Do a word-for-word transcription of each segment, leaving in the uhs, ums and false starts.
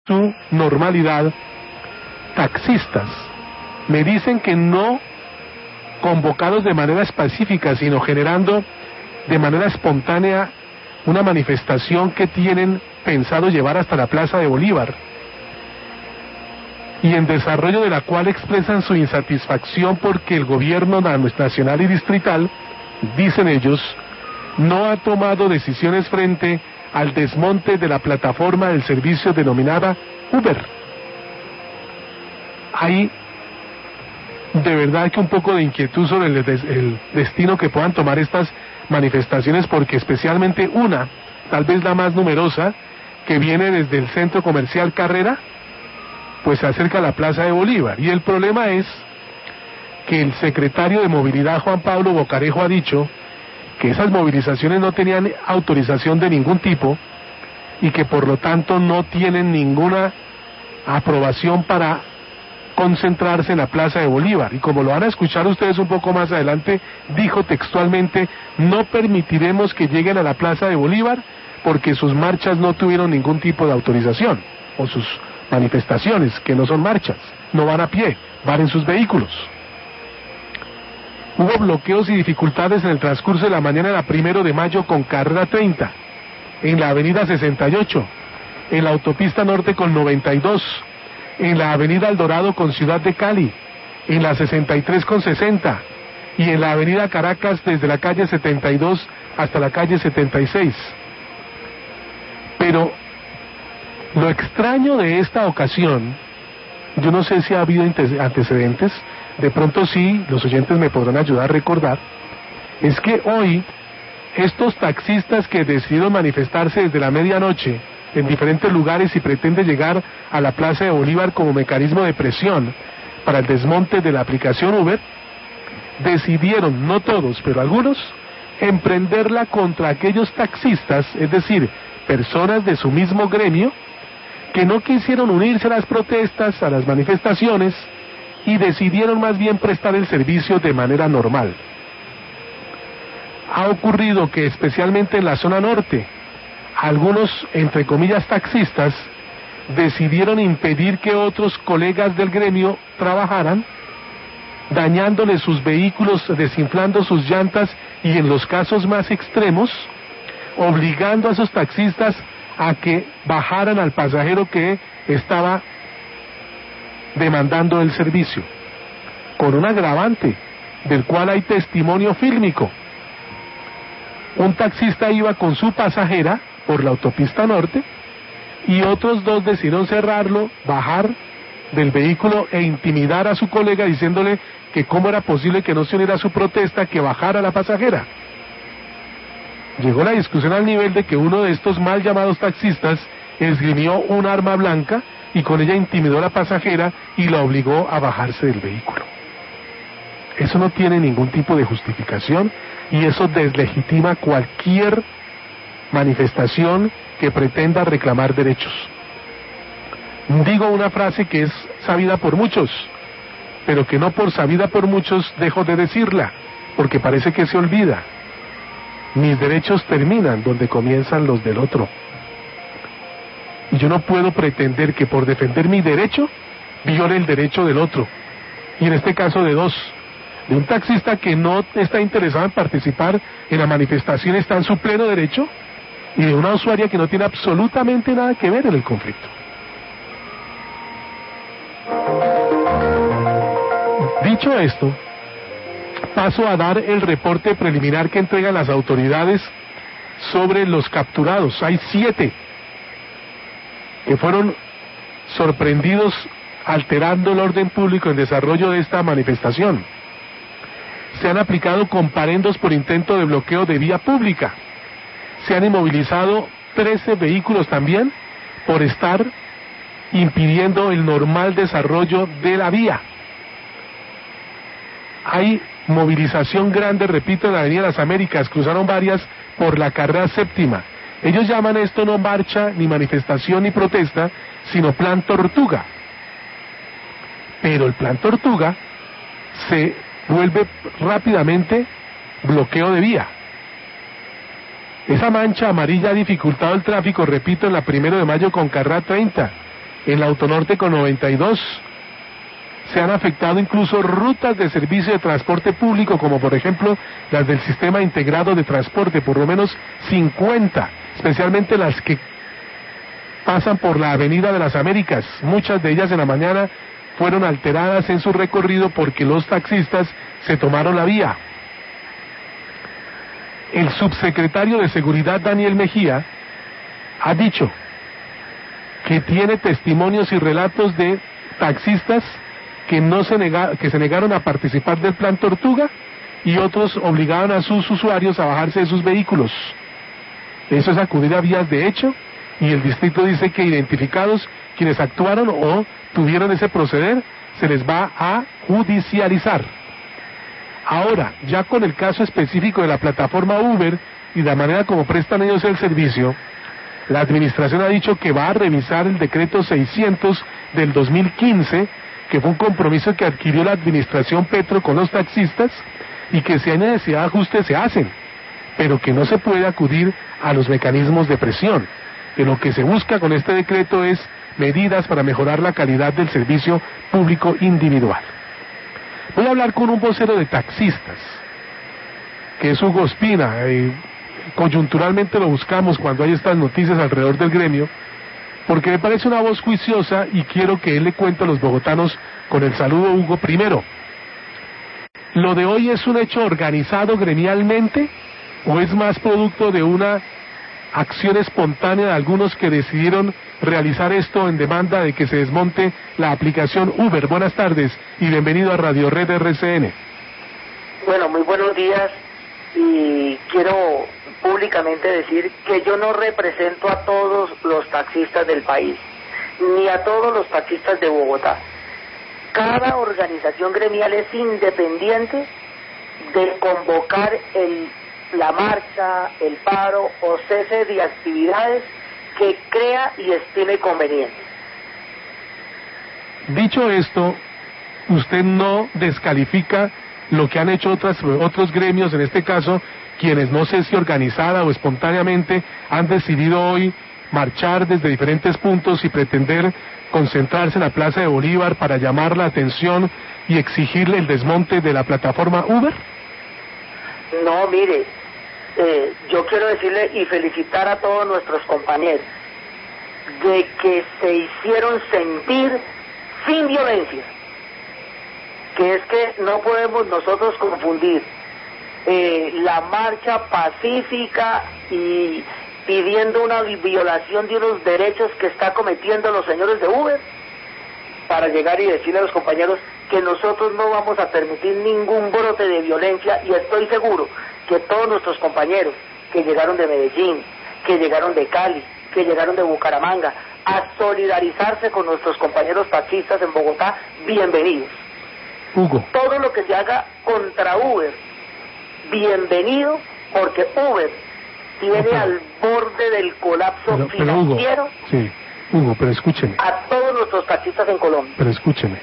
su normalidad, taxistas me dicen que no convocados de manera específica, sino generando de manera espontánea una manifestación que tienen pensado llevar hasta la Plaza de Bolívar, y en desarrollo de la cual expresan su insatisfacción porque el gobierno nacional y distrital, dicen ellos, no ha tomado decisiones frente al desmonte de la plataforma del servicio denominada Uber. Hay de verdad que un poco de inquietud sobre el, des, el destino que puedan tomar estas manifestaciones, porque especialmente una, tal vez la más numerosa, que viene desde el centro comercial Carrera, pues se acerca a la Plaza de Bolívar. Y el problema es que el secretario de Movilidad, Juan Pablo Bocarejo, ha dicho que esas movilizaciones no tenían autorización de ningún tipo y que por lo tanto no tienen ninguna aprobación para concentrarse en la Plaza de Bolívar. Y como lo van a escuchar ustedes un poco más adelante, dijo textualmente: no permitiremos que lleguen a la Plaza de Bolívar porque sus marchas no tuvieron ningún tipo de autorización, o sus manifestaciones, que no son marchas, no van a pie, van en sus vehículos. Hubo bloqueos y dificultades en el transcurso de la mañana de la primero de mayo con Carrera treinta, en la avenida sesenta y ocho, en la autopista norte con noventa y dos, en la avenida El Dorado con Ciudad de Cali, en la sesenta y tres con sesenta, y en la avenida Caracas desde la calle setenta y dos hasta la calle setenta y seis. Pero lo extraño de esta ocasión, yo no sé si ha habido antecedentes, de pronto sí, los oyentes me podrán ayudar a recordar, es que hoy estos taxistas que decidieron manifestarse desde la medianoche en diferentes lugares y pretenden llegar a la Plaza de Bolívar como mecanismo de presión para el desmonte de la aplicación Uber, decidieron, no todos, pero algunos, emprenderla contra aquellos taxistas, es decir, personas de su mismo gremio, que no quisieron unirse a las protestas, a las manifestaciones, y decidieron más bien prestar el servicio de manera normal. Ha ocurrido que especialmente en la zona norte, algunos, entre comillas, taxistas, decidieron impedir que otros colegas del gremio trabajaran, dañándoles sus vehículos, desinflando sus llantas y, en los casos más extremos, obligando a esos taxistas a que bajaran al pasajero que estaba demandando el servicio, con un agravante del cual hay testimonio fílmico. Un taxista iba con su pasajera por la autopista norte y otros dos decidieron cerrarlo, bajar del vehículo e intimidar a su colega diciéndole que cómo era posible que no se uniera a su protesta, que bajara la pasajera. Llegó la discusión al nivel de que uno de estos mal llamados taxistas esgrimió un arma blanca y con ella intimidó a la pasajera y la obligó a bajarse del vehículo. Eso no tiene ningún tipo de justificación y eso deslegitima cualquier manifestación que pretenda reclamar derechos. Digo una frase que es sabida por muchos, pero que no por sabida por muchos dejo de decirla, porque parece que se olvida. Mis derechos terminan donde comienzan los del otro. Y yo no puedo pretender que por defender mi derecho viole el derecho del otro. Y en este caso de dos. De un taxista que no está interesado en participar en la manifestación, está en su pleno derecho, y de una usuaria que no tiene absolutamente nada que ver en el conflicto. Dicho esto, paso a dar el reporte preliminar que entregan las autoridades sobre los capturados. Hay siete que fueron sorprendidos alterando el orden público en desarrollo de esta manifestación. Se han aplicado comparendos por intento de bloqueo de vía pública. Se han inmovilizado trece vehículos también por estar impidiendo el normal desarrollo de la vía. Hay movilización grande, repito, en la Avenida Las Américas, cruzaron varias por la carrera séptima. Ellos llaman esto no marcha, ni manifestación, ni protesta, sino plan Tortuga. Pero el plan Tortuga se vuelve rápidamente bloqueo de vía. Esa mancha amarilla ha dificultado el tráfico, repito, en la primero de mayo con carrera treinta, en la Autonorte con noventa y dos. Se han afectado incluso rutas de servicio de transporte público, como por ejemplo las del Sistema Integrado de Transporte, por lo menos cincuenta, especialmente las que pasan por la Avenida de las Américas. Muchas de ellas en la mañana fueron alteradas en su recorrido porque los taxistas se tomaron la vía. El subsecretario de Seguridad, Daniel Mejía, ha dicho que tiene testimonios y relatos de taxistas que no se nega, que se negaron a participar del Plan Tortuga, y otros obligaban a sus usuarios a bajarse de sus vehículos. Eso es acudir a vías de hecho, y el distrito dice que identificados quienes actuaron o tuvieron ese proceder, se les va a judicializar. Ahora, ya con el caso específico de la plataforma Uber y la manera como prestan ellos el servicio, la administración ha dicho que va a revisar el decreto seiscientos del dos mil quince, que fue un compromiso que adquirió la administración Petro con los taxistas, y que si hay necesidad de ajustes se hacen, pero que no se puede acudir a los mecanismos de presión. Que lo que se busca con este decreto es medidas para mejorar la calidad del servicio público individual. Voy a hablar con un vocero de taxistas, que es Hugo Espina. Eh, coyunturalmente lo buscamos cuando hay estas noticias alrededor del gremio, porque me parece una voz juiciosa y quiero que él le cuente a los bogotanos, con el saludo, Hugo. Primero, ¿lo de hoy es un hecho organizado gremialmente o es más producto de una acción espontánea de algunos que decidieron realizar esto en demanda de que se desmonte la aplicación Uber? Buenas tardes y bienvenido a Radio Red R C N. Bueno, muy buenos días, y quiero públicamente decir que yo no represento a todos los taxistas del país, ni a todos los taxistas de Bogotá. Cada organización gremial es independiente de convocar el, la marcha, el paro o cese de actividades que crea y estime conveniente. Dicho esto, usted no descalifica lo que han hecho otras, otros gremios, en este caso, quienes no sé si organizada o espontáneamente han decidido hoy marchar desde diferentes puntos y pretender concentrarse en la Plaza de Bolívar para llamar la atención y exigirle el desmonte de la plataforma Uber? No, mire, eh, yo quiero decirle y felicitar a todos nuestros compañeros de que se hicieron sentir sin violencia, que es que no podemos nosotros confundir eh, la marcha pacífica y pidiendo una violación de unos derechos que está cometiendo los señores de Uber, para llegar y decirle a los compañeros que nosotros no vamos a permitir ningún brote de violencia, y estoy seguro que todos nuestros compañeros que llegaron de Medellín, que llegaron de Cali, que llegaron de Bucaramanga, a solidarizarse con nuestros compañeros taxistas en Bogotá, bienvenidos. Hugo. Todo lo que se haga contra Uber, bienvenido, porque Uber tiene no, al borde del colapso pero, pero financiero. Hugo, sí, Hugo, pero escúcheme. A todos nuestros taxistas en Colombia. Pero escúcheme.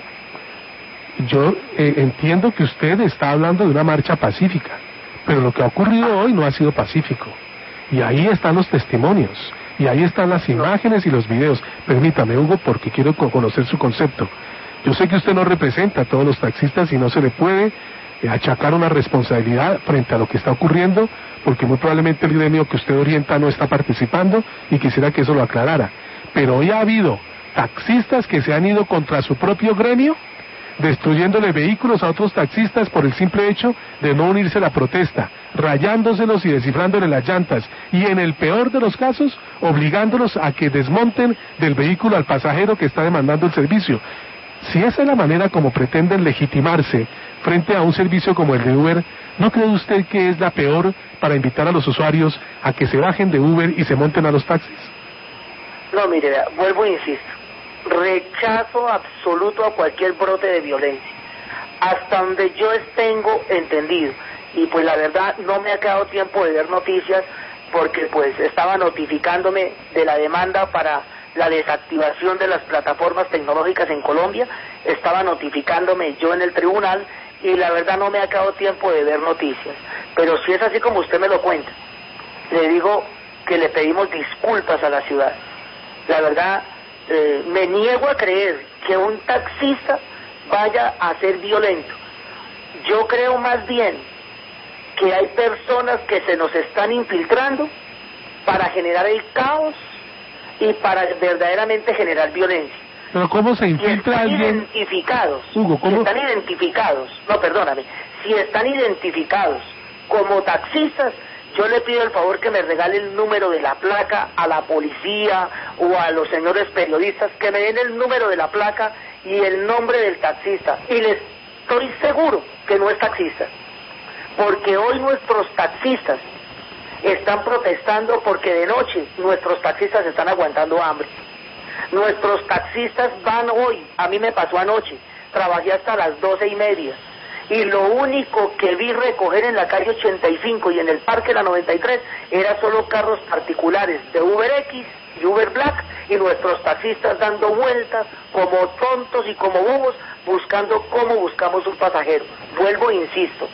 Yo eh, entiendo que usted está hablando de una marcha pacífica, pero lo que ha ocurrido hoy no ha sido pacífico. Y ahí están los testimonios, y ahí están las imágenes y los videos. Permítame, Hugo, porque quiero conocer su concepto. Yo sé que usted no representa a todos los taxistas y no se le puede eh, achacar una responsabilidad frente a lo que está ocurriendo, porque muy probablemente el gremio que usted orienta no está participando, y quisiera que eso lo aclarara. Pero hoy ha habido taxistas que se han ido contra su propio gremio, destruyéndole vehículos a otros taxistas por el simple hecho de no unirse a la protesta, rayándoselos y descifrándole las llantas, y en el peor de los casos, obligándolos a que desmonten del vehículo al pasajero que está demandando el servicio. Si esa es la manera como pretenden legitimarse frente a un servicio como el de Uber, ¿no cree usted que es la peor para invitar a los usuarios a que se bajen de Uber y se monten a los taxis? No, mire, vuelvo e insisto. Rechazo absoluto a cualquier brote de violencia, hasta donde yo tengo entendido, y pues la verdad no me ha quedado tiempo de ver noticias, porque pues estaba notificándome de la demanda para la desactivación de las plataformas tecnológicas en Colombia, estaba notificándome yo en el tribunal, y la verdad no me ha quedado tiempo de ver noticias. Pero si es así como usted me lo cuenta, le digo que le pedimos disculpas a la ciudad. La verdad, eh, me niego a creer que un taxista vaya a ser violento. Yo creo más bien que hay personas que se nos están infiltrando para generar el caos y para verdaderamente generar violencia. Pero ¿cómo se infiltra si están alguien? Identificados, Hugo, ¿cómo? Si están identificados, no, perdóname, si están identificados como taxistas, yo le pido el favor que me regale el número de la placa a la policía o a los señores periodistas, que me den el número de la placa y el nombre del taxista. Y les estoy seguro que no es taxista, porque hoy nuestros taxistas están protestando porque de noche nuestros taxistas están aguantando hambre. Nuestros taxistas van hoy, a mí me pasó anoche, trabajé hasta las doce y media, y lo único que vi recoger en la calle ochenta y cinco y en el parque la noventa y tres era solo carros particulares de Uber X y Uber Black, y nuestros taxistas dando vueltas como tontos y como bobos buscando cómo buscamos un pasajero. Vuelvo e insisto,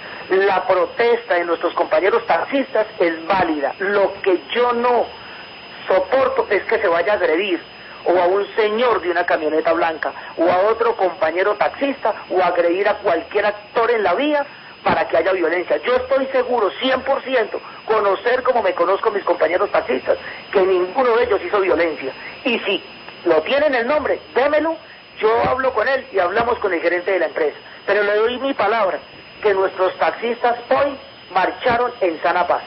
la protesta de nuestros compañeros taxistas es válida. Lo que yo no soporto es que se vaya a agredir o a un señor de una camioneta blanca o a otro compañero taxista o a agredir a cualquier actor en la vía para que haya violencia. Yo estoy seguro, cien por ciento, conocer como me conozco mis compañeros taxistas, que ninguno de ellos hizo violencia. Y si lo tienen el nombre, démelo, yo hablo con él y hablamos con el gerente de la empresa. Pero le doy mi palabra que nuestros taxistas hoy marcharon en sana paz.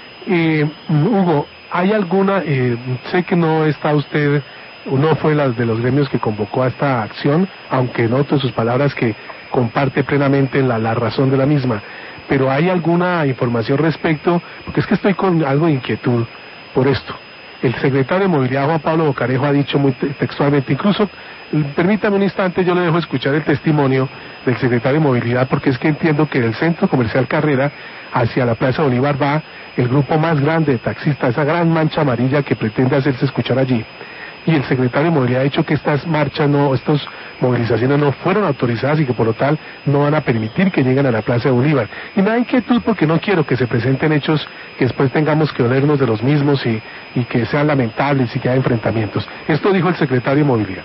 Eh, Hugo, ¿hay alguna, eh, sé que no está usted, no fue la de los gremios que convocó a esta acción, aunque noto en sus palabras que comparte plenamente la, la razón de la misma, pero ¿hay alguna información respecto? Porque es que estoy con algo de inquietud por esto. El secretario de Movilidad, Juan Pablo Bocarejo, ha dicho muy textualmente, incluso, permítame un instante, yo le dejo escuchar el testimonio del secretario de Movilidad, porque es que entiendo que del Centro Comercial Carrera hacia la Plaza Bolívar va el grupo más grande de taxistas, esa gran mancha amarilla que pretende hacerse escuchar allí. Y el secretario de Movilidad ha dicho que estas marchas, no, estas movilizaciones no fueron autorizadas y que por lo tal no van a permitir que lleguen a la Plaza de Bolívar. Y me da inquietud porque no quiero que se presenten hechos que después tengamos que olernos de los mismos y, y que sean lamentables y que haya enfrentamientos. Esto dijo el secretario de Movilidad.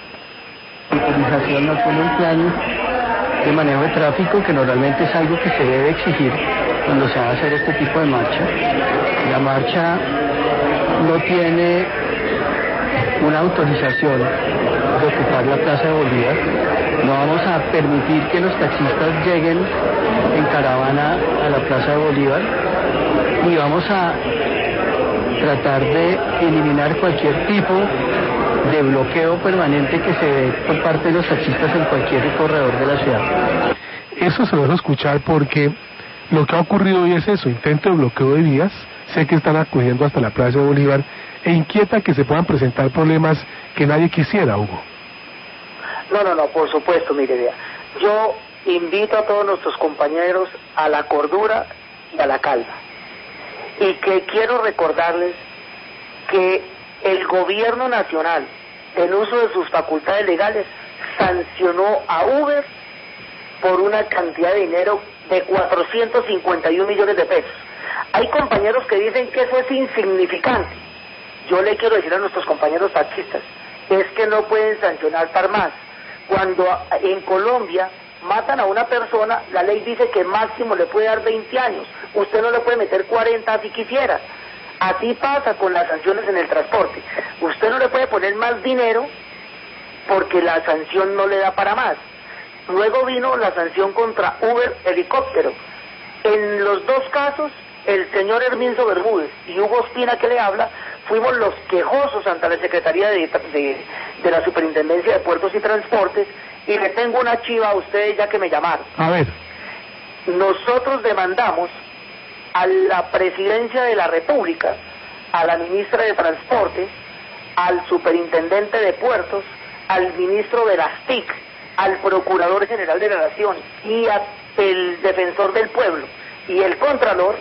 La autorización no tiene un plan de manejo de tráfico, que normalmente es algo que se debe exigir cuando se va a hacer este tipo de marcha. La marcha no tiene una autorización de ocupar la Plaza de Bolívar. No vamos a permitir que los taxistas lleguen en caravana a la Plaza de Bolívar y vamos a tratar de eliminar cualquier tipo de bloqueo permanente que se dé por parte de los taxistas en cualquier corredor de la ciudad. Eso se lo dejo escuchar porque lo que ha ocurrido hoy es eso, intento de bloqueo de vías. Sé que están acudiendo hasta la Plaza de Bolívar e inquieta que se puedan presentar problemas que nadie quisiera, Hugo. No, no, no, por supuesto, mire, vea, yo invito a todos nuestros compañeros a la cordura y a la calma. Y que quiero recordarles que el gobierno nacional, en uso de sus facultades legales, sancionó a Uber por una cantidad de dinero de cuatrocientos cincuenta y un millones de pesos. Hay compañeros que dicen que eso es insignificante. Yo le quiero decir a nuestros compañeros taxistas, es que no pueden sancionar par más. Cuando en Colombia matan a una persona, la ley dice que máximo le puede dar veinte años. Usted no le puede meter cuarenta si quisiera. Así pasa con las sanciones en el transporte. Usted no le puede poner más dinero porque la sanción no le da para más. Luego vino la sanción contra Uber Helicóptero. En los dos casos, el señor Herminzo Bermúdez y Hugo Espina, que le habla, fuimos los quejosos ante la Secretaría de, de, de la Superintendencia de Puertos y Transportes, y le tengo una chiva a ustedes ya que me llamaron. A ver. Nosotros demandamos a la Presidencia de la República, a la Ministra de Transporte, al Superintendente de Puertos, al Ministro de las T I C, al Procurador General de la Nación y al Defensor del Pueblo y el Contralor,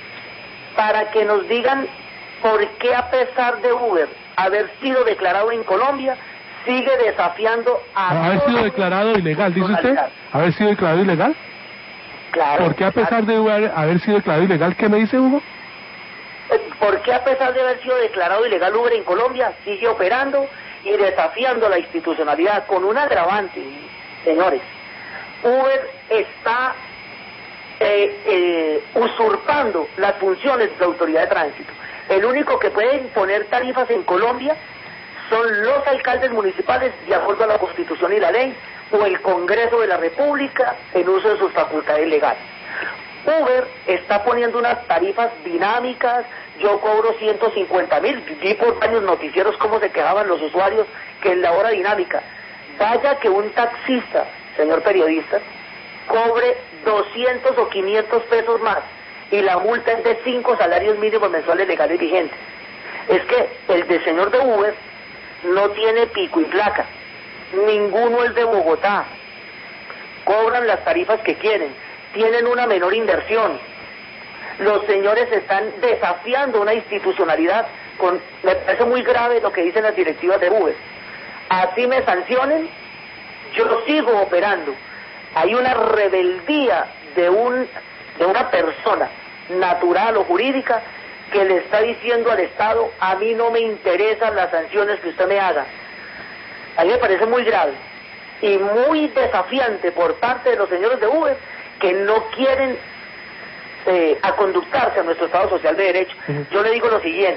para que nos digan por qué, a pesar de Uber haber sido declarado en Colombia, sigue desafiando a... ¿Haber sido declarado ilegal, dice usted? ¿Haber sido declarado ilegal? Claro. ¿Por qué, a pesar de Uber haber sido declarado ilegal, qué me dice, Hugo? ¿Por qué, a pesar de haber sido declarado ilegal, Uber en Colombia sigue operando y desafiando la institucionalidad con un agravante, señores. Uber está eh, eh, usurpando las funciones de la autoridad de tránsito. El único que puede imponer tarifas en Colombia son los alcaldes municipales de acuerdo a la Constitución y la ley, o el Congreso de la República en uso de sus facultades legales. Uber está poniendo unas tarifas dinámicas. Yo cobro ciento cincuenta mil, vi por varios noticieros cómo se quejaban los usuarios que en la hora dinámica. Vaya que un taxista, señor periodista, cobre doscientos o quinientos pesos más y la multa es de cinco salarios mínimos mensuales legales vigentes. Es que el de señor de Uber no tiene pico y placa, ninguno es de Bogotá, cobran las tarifas que quieren, tienen una menor inversión. Los señores están desafiando una institucionalidad, con, me parece muy grave lo que dicen las directivas de Uber. Así me sancionen, yo sigo operando. Hay una rebeldía de un de una persona natural o jurídica que le está diciendo al Estado: a mí no me interesan las sanciones que usted me haga. A mí me parece muy grave y muy desafiante por parte de los señores de Uber, que no quieren eh, aconductarse a nuestro Estado Social de Derecho. Uh-huh. Yo le digo lo siguiente: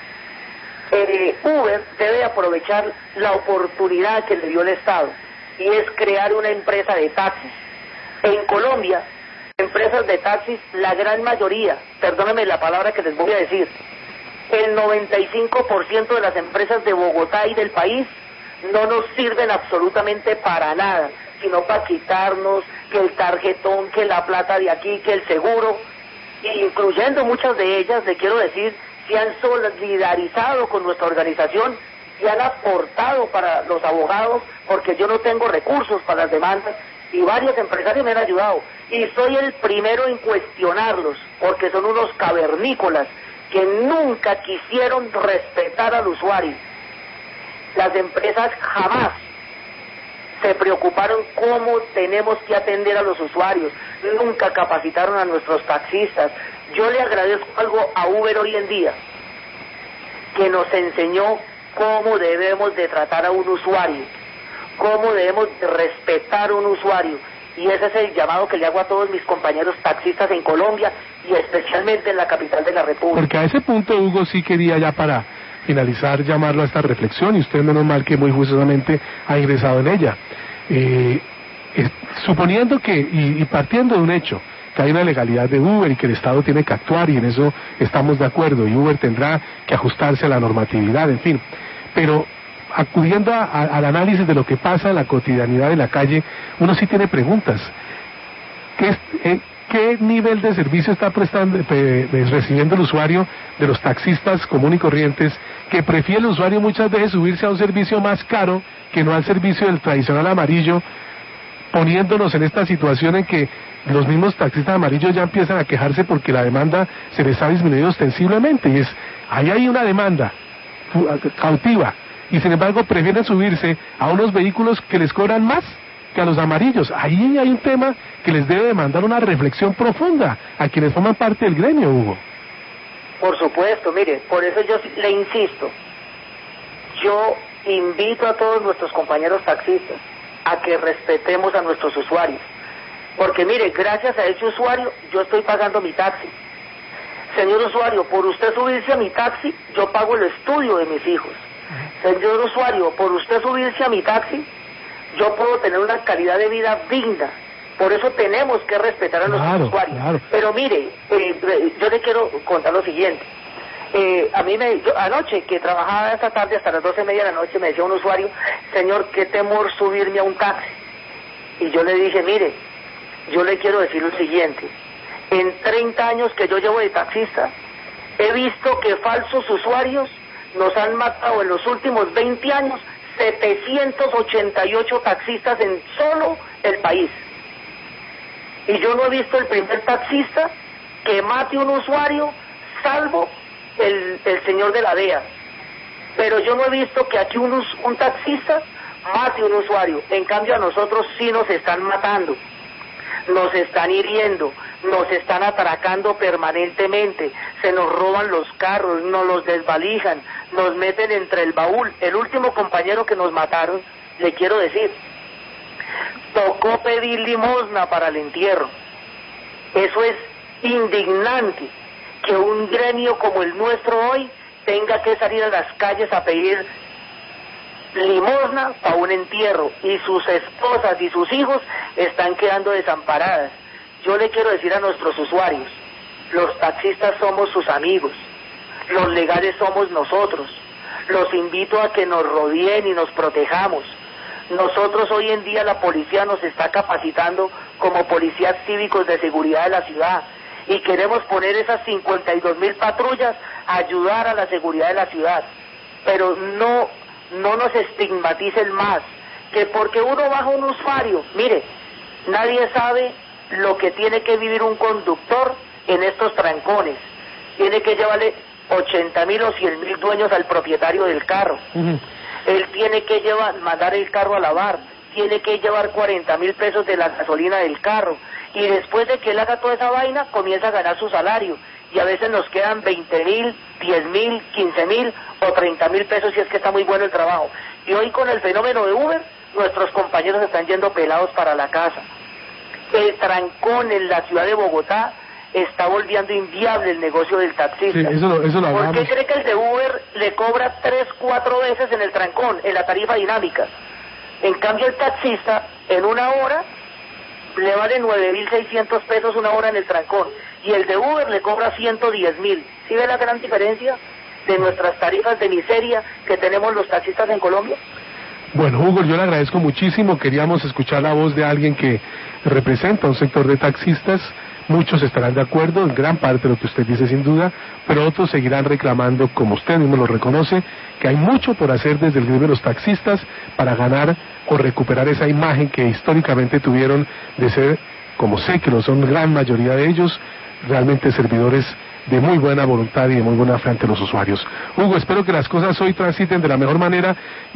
eh, Uber debe aprovechar la oportunidad que le dio el Estado, y es crear una empresa de taxis. En Colombia, empresas de taxis, la gran mayoría, perdónenme la palabra que les voy a decir, el noventa y cinco por ciento de las empresas de Bogotá y del país no nos sirven absolutamente para nada, sino para quitarnos que el tarjetón, que la plata de aquí, que el seguro, incluyendo muchas de ellas, le quiero decir, se han solidarizado con nuestra organización y han aportado para los abogados, porque yo no tengo recursos para las demandas, y varios empresarios me han ayudado, y soy el primero en cuestionarlos, porque son unos cavernícolas que nunca quisieron respetar al usuario. Las empresas jamás se preocuparon cómo tenemos que atender a los usuarios, nunca capacitaron a nuestros taxistas. Yo le agradezco algo a Uber hoy en día, que nos enseñó cómo debemos de tratar a un usuario, cómo debemos de respetar a un usuario, y ese es el llamado que le hago a todos mis compañeros taxistas en Colombia y especialmente en la capital de la República. Porque a ese punto, Hugo, sí quería ya para finalizar llamarlo a esta reflexión, y usted menos mal que muy juiciosamente ha ingresado en ella. Eh, es, suponiendo que, y, y partiendo de un hecho, que hay una legalidad de Uber y que el Estado tiene que actuar, y en eso estamos de acuerdo, y Uber tendrá que ajustarse a la normatividad, en fin, pero acudiendo a, a, al análisis de lo que pasa en la cotidianidad de la calle, uno sí tiene preguntas. ¿Qué, eh, qué nivel de servicio está prestando, eh, recibiendo el usuario de los taxistas común y corrientes, que prefiere el usuario muchas veces subirse a un servicio más caro que no al servicio del tradicional amarillo, poniéndonos en esta situación en que los mismos taxistas amarillos ya empiezan a quejarse porque la demanda se les ha disminuido ostensiblemente, y es, ahí hay una demanda cautiva, y sin embargo prefieren subirse a unos vehículos que les cobran más que a los amarillos. Ahí hay un tema que les debe demandar una reflexión profunda a quienes forman parte del gremio, Hugo. Por supuesto, mire, por eso yo le insisto, yo invito a todos nuestros compañeros taxistas a que respetemos a nuestros usuarios, porque mire, gracias a ese usuario yo estoy pagando mi taxi. Señor usuario, por usted subirse a mi taxi, yo pago el estudio de mis hijos. Señor usuario, por usted subirse a mi taxi, yo puedo tener una calidad de vida digna. Por eso tenemos que respetar a nuestros claro, usuarios. Claro. Pero mire, eh, yo le quiero contar lo siguiente. Eh, a mí me, yo, anoche que trabajaba esta tarde hasta las doce y media de la noche, me decía un usuario: señor, qué temor subirme a un taxi. Y yo le dije: mire, yo le quiero decir lo siguiente. En treinta años que yo llevo de taxista, he visto que falsos usuarios nos han matado en los últimos veinte años setecientos ochenta y ocho taxistas en solo el país. Y yo no he visto el primer taxista que mate un usuario, salvo el, el señor de la D E A. Pero yo no he visto que aquí un, un taxista mate un usuario. En cambio a nosotros sí nos están matando, nos están hiriendo, nos están atracando permanentemente, se nos roban los carros, nos los desvalijan, nos meten entre el baúl. El último compañero que nos mataron, le quiero decir, tocó pedir limosna para el entierro. Eso es indignante, que un gremio como el nuestro hoy tenga que salir a las calles a pedir limosna para un entierro, y sus esposas y sus hijos están quedando desamparadas. Yo le quiero decir a nuestros usuarios, los taxistas somos sus amigos, los legales somos nosotros. Los invito a que nos rodeen y nos protejamos. Nosotros hoy en día la policía nos está capacitando como policías cívicos de seguridad de la ciudad, y queremos poner esas cincuenta y dos mil patrullas a ayudar a la seguridad de la ciudad. Pero no, no nos estigmaticen más, que porque uno baja un usuario, mire, nadie sabe lo que tiene que vivir un conductor en estos trancones. Tiene que llevarle ochenta mil o cien mil dueños al propietario del carro. Uh-huh. Él tiene que llevar, mandar el carro a lavar, tiene que llevar cuarenta mil pesos de la gasolina del carro, y después de que él haga toda esa vaina, comienza a ganar su salario, y a veces nos quedan veinte mil, diez mil, quince mil o treinta mil pesos si es que está muy bueno el trabajo. Y hoy con el fenómeno de Uber, nuestros compañeros están yendo pelados para la casa. El trancón en la ciudad de Bogotá está volviendo inviable el negocio del taxista. Sí, eso lo, eso lo ¿Por qué cree que el de Uber le cobra tres, cuatro veces en el trancón, en la tarifa dinámica? En cambio el taxista, en una hora, le vale nueve mil seiscientos pesos una hora en el trancón, y el de Uber le cobra ciento diez mil. ¿Sí ve la gran diferencia de nuestras tarifas de miseria que tenemos los taxistas en Colombia? Bueno, Hugo, yo le agradezco muchísimo. Queríamos escuchar la voz de alguien que representa un sector de taxistas. Muchos estarán de acuerdo en gran parte de lo que usted dice, sin duda, pero otros seguirán reclamando, como usted mismo lo reconoce, que hay mucho por hacer desde el gremio de los taxistas para ganar o recuperar esa imagen que históricamente tuvieron de ser, como sé que lo son gran mayoría de ellos, realmente servidores de muy buena voluntad y de muy buena fe ante los usuarios. Hugo, espero que las cosas hoy transiten de la mejor manera.